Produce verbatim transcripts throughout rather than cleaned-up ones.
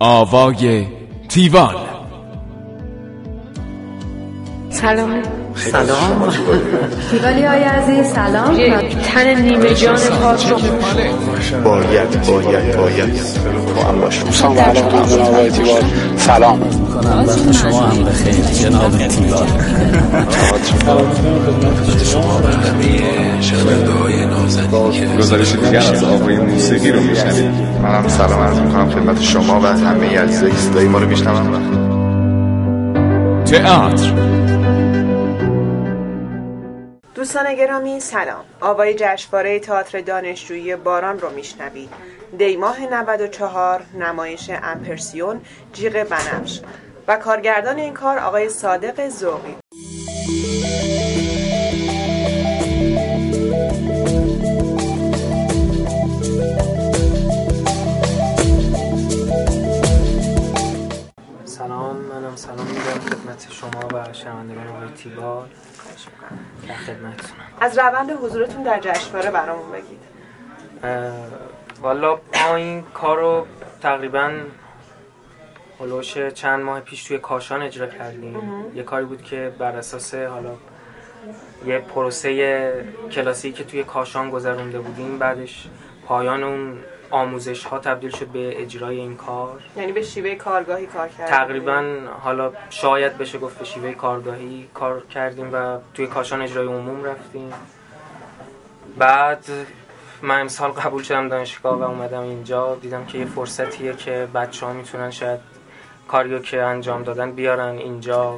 آوای تیوان. سلام. سلام تیوالی های عزیز سلام. یک تن نیمه جان پاک رو باید باید باید با هم باشم. دوستان و علاقه من آقای تیوال سلام میکنم وقت شما هم بخیر جناب تیوال. خدمت شما و همه شنونده های نازنین گزارش دیگر از آوای موسیقی رو میشنوید. منم سلام عرض میکنم خدمت شما و همه عزیزایی که صدای ما رو میشنون. تئاتر. دوستان گرامی سلام. آوای جشنواره تئاتر دانشجویی باران رو میشنوید. دی ماه نود و چهار، نمایش امپرسیون جیغ بنفش و کارگردان این کار آقای صادق ذوقی. سلام، منم سلام میگم خدمت شما و شنوندگان آقای تیوال. در خدمتتونم. از روند حضورتون در جشنواره برامون بگید. والا ما این کار رو تقریبا هلوش چند ماه پیش توی کاشان اجرا کردیم. یه کاری بود که بر اساس حالا یه پروسه کلاسی که توی کاشان گذرونده بودیم، بعدش پایان اون آموزش ها تبدیل شد به اجرای این کار. یعنی به شیوه کارگاهی کار کردیم. تقریبا حالا شاید بشه گفت به شیوه کارگاهی کار کردیم و توی کاشان اجرای عموم رفتیم. بعد من امسال قبول شدم دانشگاه و اومدم اینجا، دیدم که یه فرصتیه که بچه ها میتونن شاید کاریو که انجام دادن بیارن اینجا،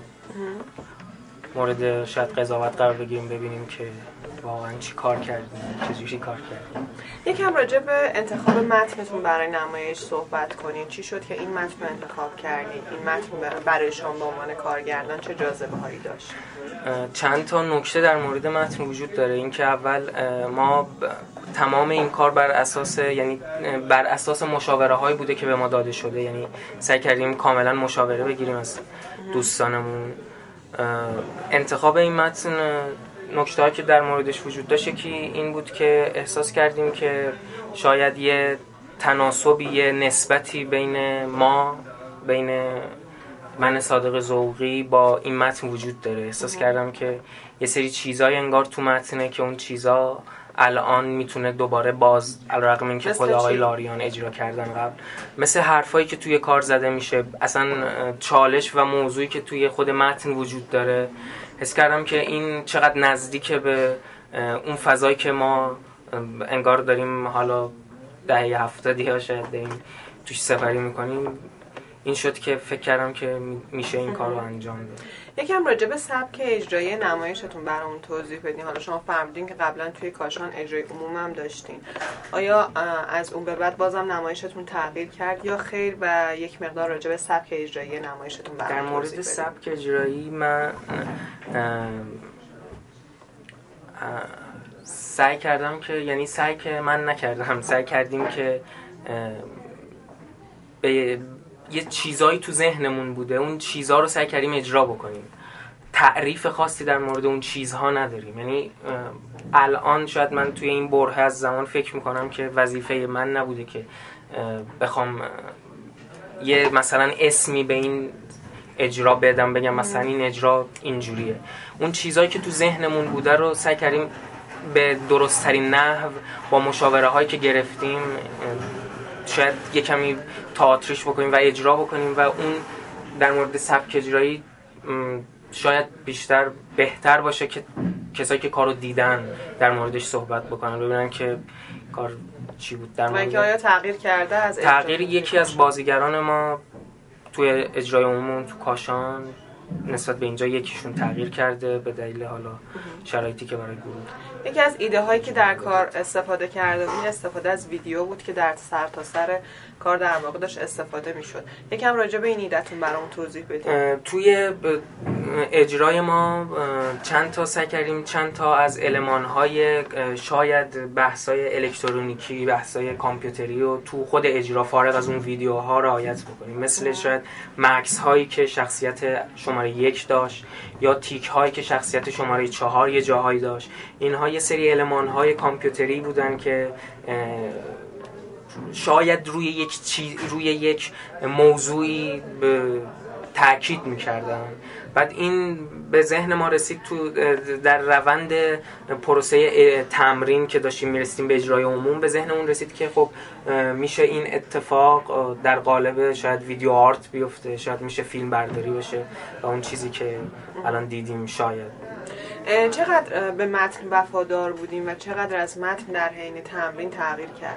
مورد شاید قضاوت قرار بگیریم، ببینیم که واقعا چی کار کردیم، چجوری کار کردیم. یکم راجع به انتخاب متنتون برای نمایش صحبت کنین. چی شد که این متن رو انتخاب کردین؟ این متن برای شما به عنوان کارگردان چه جاذبه هایی داشت؟ چند تا نکته در مورد متن وجود داره. اینکه اول ما تمام این کار بر اساس یعنی بر اساس مشاوره هایی بوده که به ما داده شده، یعنی سعی کردیم کاملا مشاوره بگیریم از دوستانمون. انتخاب این متن نکته‌ای که در موردش وجود داشت که این بود که احساس کردیم که شاید یه تناسبی، یه نسبتی بین ما، بین من صادق ذوقی با این متن وجود داره. احساس کردم که یه سری چیزای انگار تو متنه که اون چیزا الان میتونه دوباره باز، علیرغم اینکه خود آقای لاریان اجرا کردن قبل، مثل حرفایی که توی کار زده میشه، اصلا چالش و موضوعی که توی خود متن وجود داره، حس کردم که این چقدر نزدیکه به اون فضایی که ما انگار داریم حالا دهه هفتادی ها شاید داریم توش سفری میکنیم. این شد که فکر کردم که میشه این کار رو انجام داد. یکم راجع به سبک اجرایی نمایشتون برامون توضیح بدین. حالا شما فرمودین که قبلا توی کاشان اجرای عموم هم داشتین. آیا از اون به بعد بازم نمایشتون تغییر کرد یا خیر؟ و یک مقدار راجع به سبک اجرایی نمایشتون برامون در مورد سبک اجرایی من سعی کردم که یعنی سعی که من نکردم سعی کردیم که به یه چیزایی تو ذهنمون بوده، اون چیزها رو سعی کردیم اجرا بکنیم. تعریف خاصی در مورد اون چیزها نداریم. یعنی الان شاید من توی این بره از زمان فکر میکنم که وظیفه من نبوده که بخوام یه مثلا اسمی به این اجرا بدم، بگم مثلا این اجرا اینجوریه. اون چیزهایی که تو ذهنمون بوده رو سعی کردیم به درست ترین نحو با مشاوره هایی که گرفتیم شاید یه کمی تئاتریش بکنیم و اجرا بکنیم و اون در مورد سبک اجرایی شاید بیشتر بهتر باشه که کسایی که کارو دیدن در موردش صحبت بکنن، ببینن که کار چی بود. در مورد آیا تغییر کرده از تغییر یکی از بازیگران ما توی اجرای عموم تو کاشان نسبت به اینجا یکیشون تغییر کرده به دلیل حالا شرایطی که برای گروه. یکی از ایده هایی که در کار استفاده کرده بود استفاده از ویدیو بود که در سر تا سر کار در واقع داشت استفاده میشد. یکم راجع به این ایده‌تون برامون توضیح بدید. توی اجرای ما چند تا سعی کردیم چند تا از المان‌های شاید بحث‌های الکترونیکی، بحث‌های کامپیوتری رو تو خود اجرا فارغ از اون ویدیوها رعایت بکنیم. مثل شاید مکس هایی که شخصیت شماره یک داشت یا تیک هایی که شخصیت شماره چهار یه جاهایی داشت. اینها یه سری المان‌های کامپیوتری بودن که شاید روی یک چیز روی یک موضوعی تاکید می‌کردن. بعد این به ذهن ما رسید تو در روند پروسه تمرین که داشتیم میرسیم به اجرای عموم، به ذهنمون رسید که خب میشه این اتفاق در قالب شاید ویدیو آرت بیفته، شاید میشه فیلم برداری بشه و اون چیزی که الان دیدیم شاید. چقدر به متن وفادار بودیم و چقدر از متن در حین تمرین تغییر کرد؟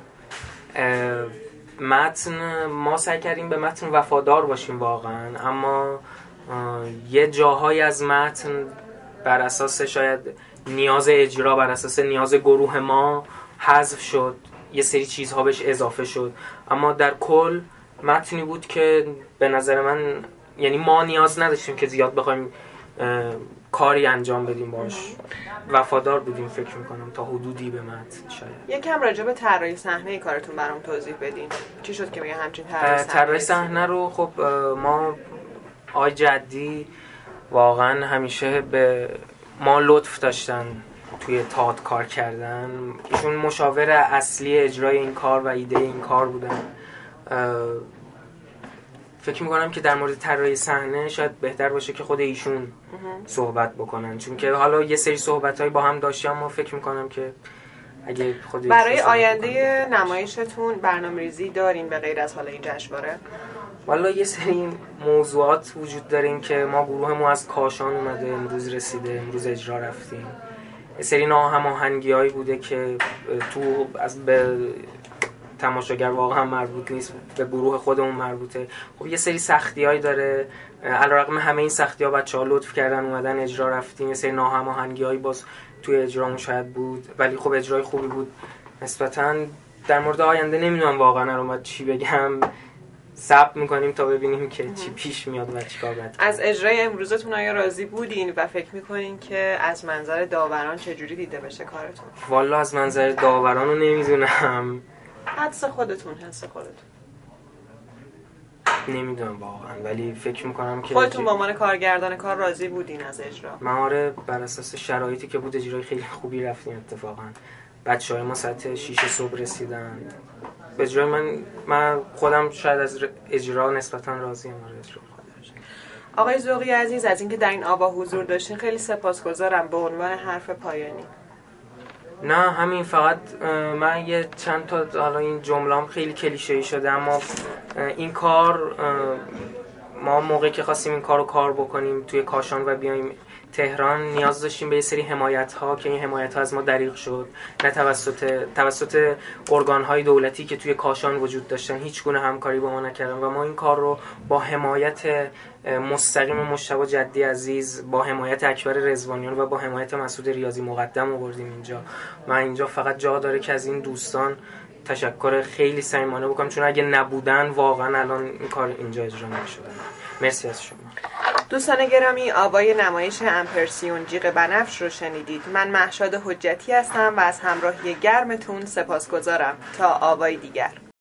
متن ما سعی کردیم به متن وفادار باشیم واقعا، اما یه جاهای از متن بر اساس شاید نیاز اجرا، بر اساس نیاز گروه ما حذف شد، یه سری چیزها بهش اضافه شد، اما در کل متنی بود که به نظر من یعنی ما نیاز نداشتیم که زیاد بخوایم کاری انجام بدیم باش. وفادار بودیم فکر میکنم تا حدودی به متن. شاید یکم راجع به طراحی صحنه کارتون برام توضیح بدین. چی شد که میگه همچین طراحی صحنه؟ طراحی صحنه رو خب ما آی جدی واقعا همیشه به ما لطف داشتن توی تئاتر کار کردن. ایشون مشاور اصلی اجرای این کار و ایده این کار بودن. فکر میکنم که در مورد طراحی صحنه شاید بهتر باشه که خود ایشون صحبت بکنن، چون که حالا یه سری صحبتایی با هم داشتیم، اما فکر میکنم که اگه خود برای آینده نمایشتون برنامه‌ریزی دارین به غیر از حالا این جشنواره؟ والا یه سری موضوعات وجود داریم که ما گروهمون از کاشان اومده امروز رسیده، امروز اجرا رفتیم. یه سری ناهماهنگی‌هایی بوده که تو از به تماشاگر واقعا مربوط نیست، به گروه خودمون مربوطه. خب یه سری سختی‌هایی داره، علیرغم همه این سختی‌ها بچه‌ها لطف کردن اومدن اجرا رفتیم. یه سری ناهماهنگی‌هایی باز توی اجرامون شاید بود، ولی خب اجرای خوبی بود نسبتاً. در مورد آینده نمیدونم واقعا الان چی بگم، صبر میکنیم تا ببینیم که چی پیش میاد و چیکار باید. از اجرای امروزتون آیا راضی بودین و فکر میکنین که از منظر داوران چجوری دیده بشه کارتون؟ والا از منظر داوران رو نمیدونم، حدس خودتون حدس خودتون نمیدونم واقعا، ولی فکر میکنم که خودتون به عنوان کارگردان کار راضی بودین از اجرا؟ من آره، بر اساس شرایطی که بود اجرای خیلی خوبی رفتیم. اتفاقا بچه‌های ما ساعت شش صبح رسیدن. اجرای من من خودم شاید از اجرا نسبتا راضیم. آره اجرا خودش. آقای ذوقی عزیز، از اینکه در این آوا حضور داشتین خیلی سپاسگزارم. به عنوان حرف پایانی. نه همین، فقط من یه چند تا حالا این جمله‌ام خیلی کلیشه‌ای شده، اما این کار ما موقعی که خواستیم این کارو کار بکنیم توی کاشان و بیایم تهران نیاز داشتیم به یه سری حمایت‌ها که این حمایت‌ها از ما دریغ شد، نه توسط توسط ارگان‌های دولتی که توی کاشان وجود داشتن هیچ گونه همکاری با ما نکردن و ما این کار رو با حمایت مستقیم مجتبی جدی عزیز، با حمایت اکبر رضوانیان و با حمایت مسعود ریاضی مقدم آوردیم اینجا. من اینجا فقط جا داره که از این دوستان تشکر خیلی صمیمانه بکنم، چون اگه نبودن واقعا الان این کار اینجا اجرا نمی‌شد. مرسی از شما. دوستان گرامی، آوای نمایش امپرسیون جیغ بنفش رو شنیدید. من مهشاد حجتی هستم و از همراهی گرمتون سپاسگزارم. تا آوای دیگر.